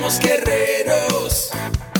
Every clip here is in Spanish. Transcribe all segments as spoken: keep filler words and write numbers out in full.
somos guerreros.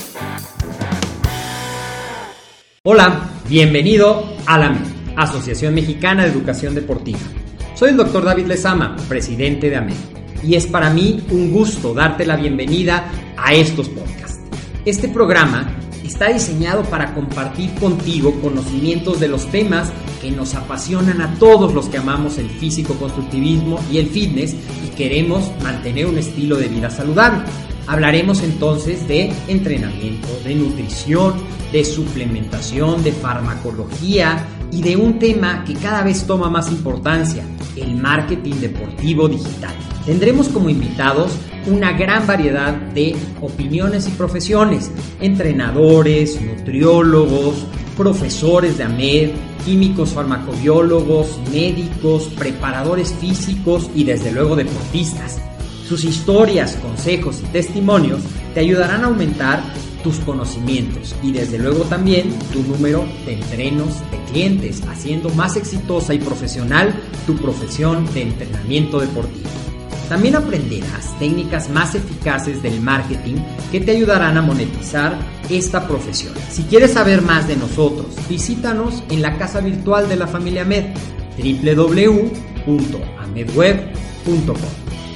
Hola, bienvenido a la A M E D, Asociación Mexicana de Educación Deportiva. Soy el doctor David Lezama, presidente de A M E D, y es para mí un gusto darte la bienvenida a estos podcasts. Este programa está diseñado para compartir contigo conocimientos de los temas que nos apasionan a todos los que amamos el físico-constructivismo y el fitness y queremos mantener un estilo de vida saludable. Hablaremos entonces de entrenamiento, de nutrición, de suplementación, de farmacología y de un tema que cada vez toma más importancia, el marketing deportivo digital. Tendremos como invitados una gran variedad de opiniones y profesiones, entrenadores, nutriólogos, profesores de A M E D, químicos farmacobiólogos, médicos, preparadores físicos y desde luego deportistas. Sus historias, consejos y testimonios te ayudarán a aumentar tus conocimientos y desde luego también tu número de entrenos de clientes, haciendo más exitosa y profesional tu profesión de entrenamiento deportivo. También aprenderás técnicas más eficaces del marketing que te ayudarán a monetizar esta profesión. Si quieres saber más de nosotros, visítanos en la casa virtual de la familia A M E D, doble u doble u doble u punto amedweb punto com.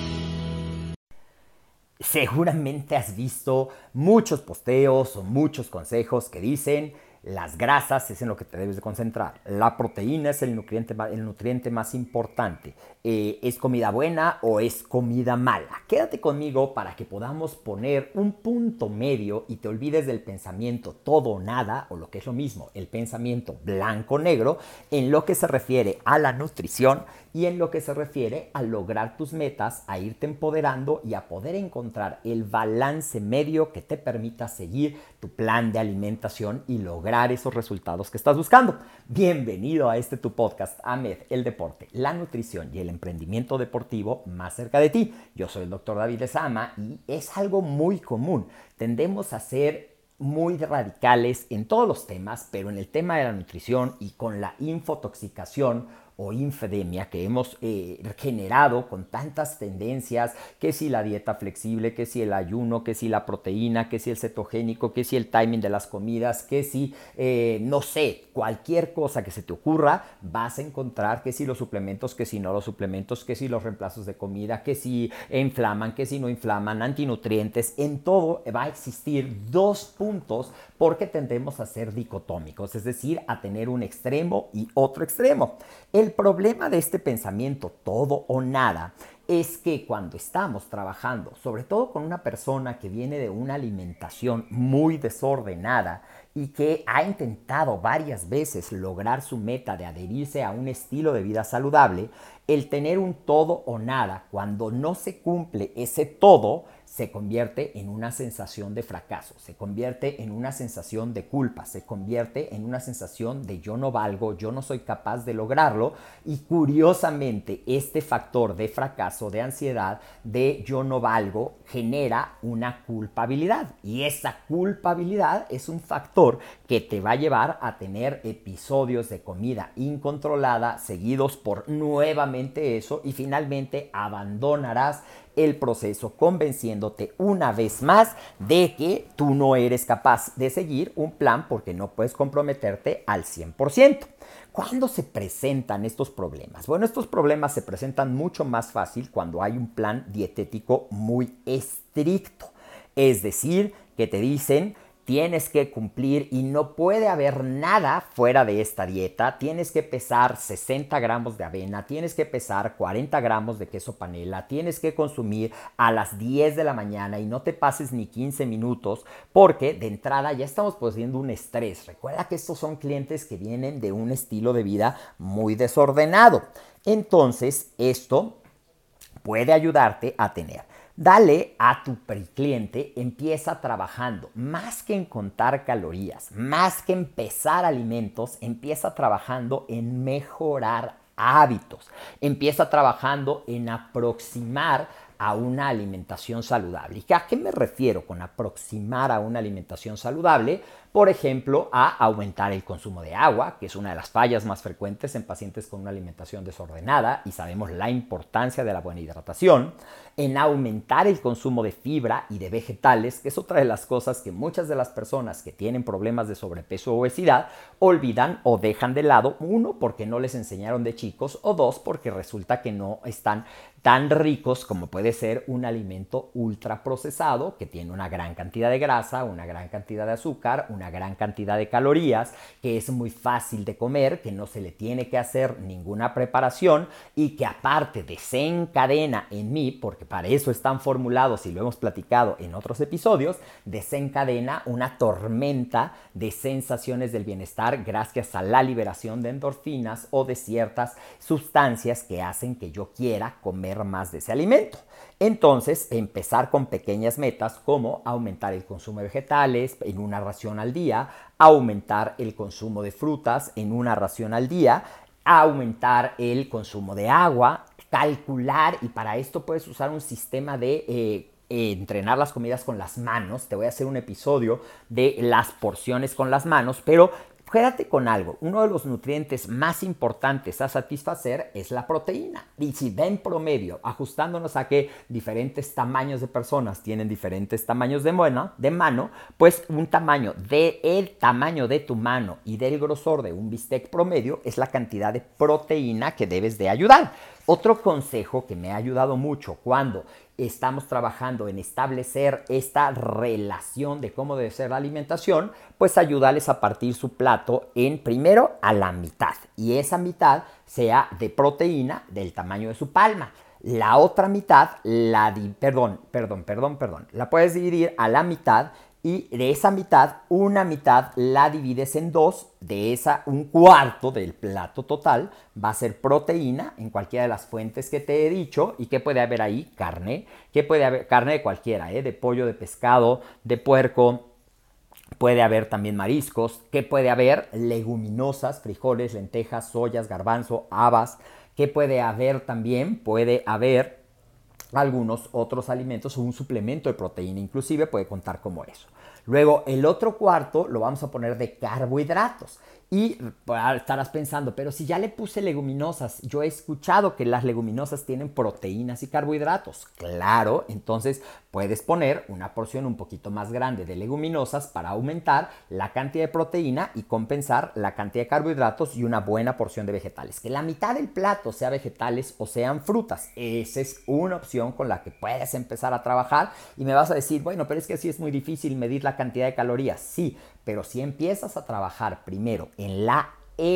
Seguramente has visto muchos posteos o muchos consejos que dicen las grasas es en lo que te debes de concentrar, la proteína es el nutriente, el nutriente más importante, eh, ¿es comida buena o es comida mala? Quédate conmigo para que podamos poner un punto medio y te olvides del pensamiento todo o nada, o lo que es lo mismo, el pensamiento blanco-negro, en lo que se refiere a la nutrición y en lo que se refiere a lograr tus metas, a irte empoderando y a poder encontrar el balance medio que te permita seguir tu plan de alimentación y lograr esos resultados que estás buscando. Bienvenido a este tu podcast, A M E D, el deporte, la nutrición y el emprendimiento deportivo más cerca de ti. Yo soy el doctor David Lezama y es algo muy común. Tendemos a ser muy radicales en todos los temas, pero en el tema de la nutrición y con la infotoxicación o infedemia que hemos eh, generado con tantas tendencias, que si la dieta flexible, que si el ayuno, que si la proteína, que si el cetogénico, que si el timing de las comidas, que si, eh, no sé, cualquier cosa que se te ocurra, vas a encontrar que si los suplementos, que si no los suplementos, que si los reemplazos de comida, que si inflaman, que si no inflaman, antinutrientes, en todo va a existir dos puntos porque tendemos a ser dicotómicos, es decir, a tener un extremo y otro extremo. El problema de este pensamiento todo o nada es que cuando estamos trabajando, sobre todo con una persona que viene de una alimentación muy desordenada y que ha intentado varias veces lograr su meta de adherirse a un estilo de vida saludable, el tener un todo o nada, cuando no se cumple ese todo, se convierte en una sensación de fracaso, se convierte en una sensación de culpa, se convierte en una sensación de yo no valgo, yo no soy capaz de lograrlo y curiosamente este factor de fracaso, de ansiedad, de yo no valgo, genera una culpabilidad y esa culpabilidad es un factor que te va a llevar a tener episodios de comida incontrolada seguidos por nuevamente eso y finalmente abandonarás el proceso convenciéndote una vez más de que tú no eres capaz de seguir un plan porque no puedes comprometerte al cien por ciento. ¿Cuándo se presentan estos problemas? Bueno, estos problemas se presentan mucho más fácil cuando hay un plan dietético muy estricto. Es decir, que te dicen tienes que cumplir y no puede haber nada fuera de esta dieta. Tienes que pesar sesenta gramos de avena, tienes que pesar cuarenta gramos de queso panela, tienes que consumir a las diez de la mañana y no te pases ni quince minutos porque de entrada ya estamos produciendo un estrés. Recuerda que estos son clientes que vienen de un estilo de vida muy desordenado. Entonces, esto puede ayudarte a tener. Dale a tu cliente, empieza trabajando, más que en contar calorías, más que en pesar alimentos, empieza trabajando en mejorar hábitos, empieza trabajando en aproximar a una alimentación saludable. ¿Y a qué me refiero con aproximar a una alimentación saludable? Por ejemplo, a aumentar el consumo de agua, que es una de las fallas más frecuentes en pacientes con una alimentación desordenada y sabemos la importancia de la buena hidratación, en aumentar el consumo de fibra y de vegetales, que es otra de las cosas que muchas de las personas que tienen problemas de sobrepeso o obesidad olvidan o dejan de lado, uno, porque no les enseñaron de chicos, o dos, porque resulta que no están tan ricos como puede ser un alimento ultraprocesado que tiene una gran cantidad de grasa, una gran cantidad de azúcar, una gran cantidad de calorías, que es muy fácil de comer, que no se le tiene que hacer ninguna preparación y que aparte desencadena en mí, porque para eso están formulados y lo hemos platicado en otros episodios, desencadena una tormenta de sensaciones del bienestar gracias a la liberación de endorfinas o de ciertas sustancias que hacen que yo quiera comer más de ese alimento. Entonces, empezar con pequeñas metas como aumentar el consumo de vegetales en una ración al día, aumentar el consumo de frutas en una ración al día, aumentar el consumo de agua, calcular, y para esto puedes usar un sistema de eh, eh, entrenar las comidas con las manos. Te voy a hacer un episodio de las porciones con las manos, pero quédate con algo. Uno de los nutrientes más importantes a satisfacer es la proteína. Y si ven promedio, ajustándonos a que diferentes tamaños de personas tienen diferentes tamaños de mano, de mano, pues un tamaño del tamaño de tu mano y del grosor de un bistec promedio es la cantidad de proteína que debes de ayudar. Otro consejo que me ha ayudado mucho cuando estamos trabajando en establecer esta relación de cómo debe ser la alimentación, pues ayudarles a partir su plato en primero a la mitad, y esa mitad sea de proteína del tamaño de su palma. La otra mitad, la di- perdón, perdón, perdón, perdón, la puedes dividir a la mitad, y de esa mitad, una mitad la divides en dos. De esa, un cuarto del plato total va a ser proteína en cualquiera de las fuentes que te he dicho. ¿Y qué puede haber ahí? Carne. ¿Qué puede haber? Carne de cualquiera, ¿eh? De pollo, de pescado, de puerco. Puede haber también mariscos. ¿Qué puede haber? Leguminosas, frijoles, lentejas, soyas, garbanzo, habas. ¿Qué puede haber también? Puede haber algunos otros alimentos o un suplemento de proteína, inclusive puede contar como eso. Luego, el otro cuarto lo vamos a poner de carbohidratos. Y estarás pensando, pero si ya le puse leguminosas, yo he escuchado que las leguminosas tienen proteínas y carbohidratos. Claro, entonces puedes poner una porción un poquito más grande de leguminosas para aumentar la cantidad de proteína y compensar la cantidad de carbohidratos, y una buena porción de vegetales. Que la mitad del plato sea vegetales o sean frutas. Esa es una opción con la que puedes empezar a trabajar. Y me vas a decir, bueno, pero es que sí es muy difícil medir la cantidad de calorías. Sí, pero si empiezas a trabajar primero en la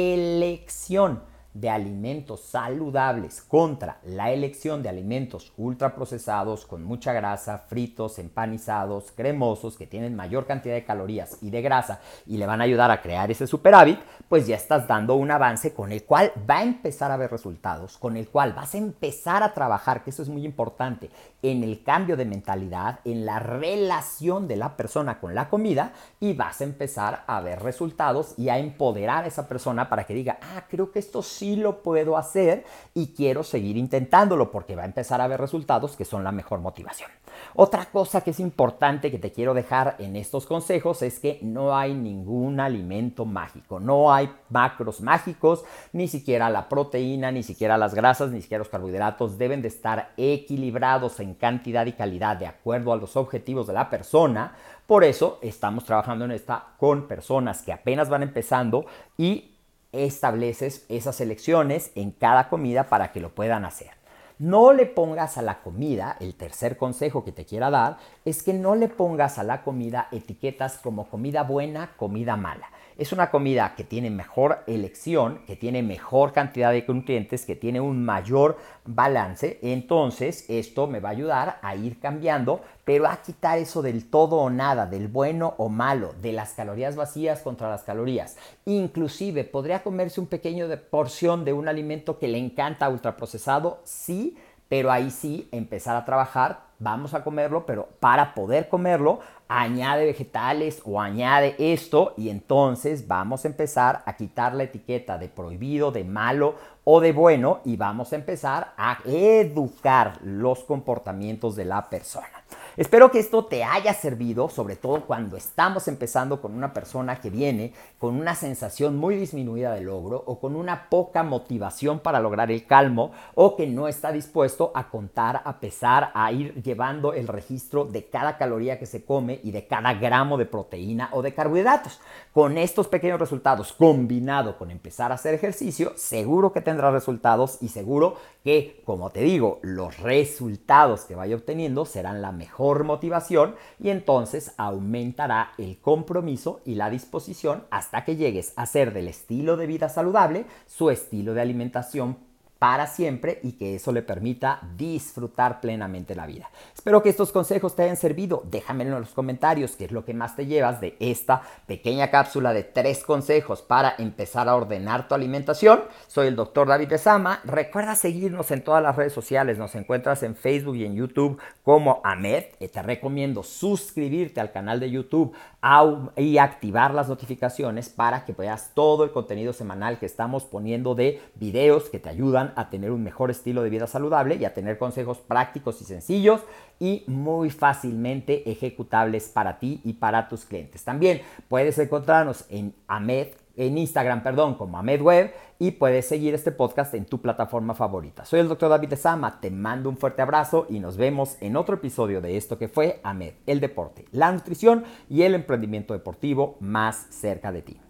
elección de alimentos saludables contra la elección de alimentos ultraprocesados con mucha grasa, fritos, empanizados, cremosos, que tienen mayor cantidad de calorías y de grasa y le van a ayudar a crear ese superávit, pues ya estás dando un avance con el cual va a empezar a haber resultados, con el cual vas a empezar a trabajar, que eso es muy importante, en el cambio de mentalidad, en la relación de la persona con la comida, y vas a empezar a ver resultados y a empoderar a esa persona para que diga, ah, creo que esto sí lo puedo hacer y quiero seguir intentándolo, porque va a empezar a ver resultados, que son la mejor motivación. Otra cosa que es importante que te quiero dejar en estos consejos es que no hay ningún alimento mágico, no hay macros mágicos, ni siquiera la proteína, ni siquiera las grasas, ni siquiera los carbohidratos. Deben de estar equilibrados en cantidad y calidad de acuerdo a los objetivos de la persona. Por eso estamos trabajando en esta con personas que apenas van empezando, y estableces esas elecciones en cada comida para que lo puedan hacer. No le pongas a la comida, el tercer consejo que te quiera dar, es que no le pongas a la comida etiquetas como comida buena, comida mala. Es una comida que tiene mejor elección, que tiene mejor cantidad de nutrientes, que tiene un mayor balance. Entonces, esto me va a ayudar a ir cambiando, pero a quitar eso del todo o nada, del bueno o malo, de las calorías vacías contra las calorías. Inclusive, ¿podría comerse un pequeño de porción de un alimento que le encanta ultraprocesado? Sí, pero ahí sí empezar a trabajar. Vamos a comerlo, pero para poder comerlo, añade vegetales o añade esto, y entonces vamos a empezar a quitar la etiqueta de prohibido, de malo o de bueno, y vamos a empezar a educar los comportamientos de la persona. Espero que esto te haya servido, sobre todo cuando estamos empezando con una persona que viene con una sensación muy disminuida de logro o con una poca motivación para lograr el calmo o que no está dispuesto a contar, a pesar, a ir llevando el registro de cada caloría que se come y de cada gramo de proteína o de carbohidratos. Con estos pequeños resultados combinado con empezar a hacer ejercicio, seguro que tendrás resultados y seguro que, como te digo, los resultados que vaya obteniendo serán la mejor motivación y entonces aumentará el compromiso y la disposición hasta que llegues a hacer del estilo de vida saludable su estilo de alimentación para siempre y que eso le permita disfrutar plenamente la vida. Espero que estos consejos te hayan servido. Déjamelo en los comentarios qué es lo que más te llevas de esta pequeña cápsula de tres consejos para empezar a ordenar tu alimentación. Soy el doctor David Lezama. Recuerda seguirnos en todas las redes sociales. Nos encuentras en Facebook y en YouTube como Amed. Te recomiendo suscribirte al canal de YouTube y activar las notificaciones para que veas todo el contenido semanal que estamos poniendo de videos que te ayudan a tener un mejor estilo de vida saludable y a tener consejos prácticos y sencillos y muy fácilmente ejecutables para ti y para tus clientes. También puedes encontrarnos en Amed, en Instagram, perdón, como AmedWeb y puedes seguir este podcast en tu plataforma favorita. Soy el doctor David Lezama, te mando un fuerte abrazo y nos vemos en otro episodio de esto que fue Amed, el deporte, la nutrición y el emprendimiento deportivo más cerca de ti.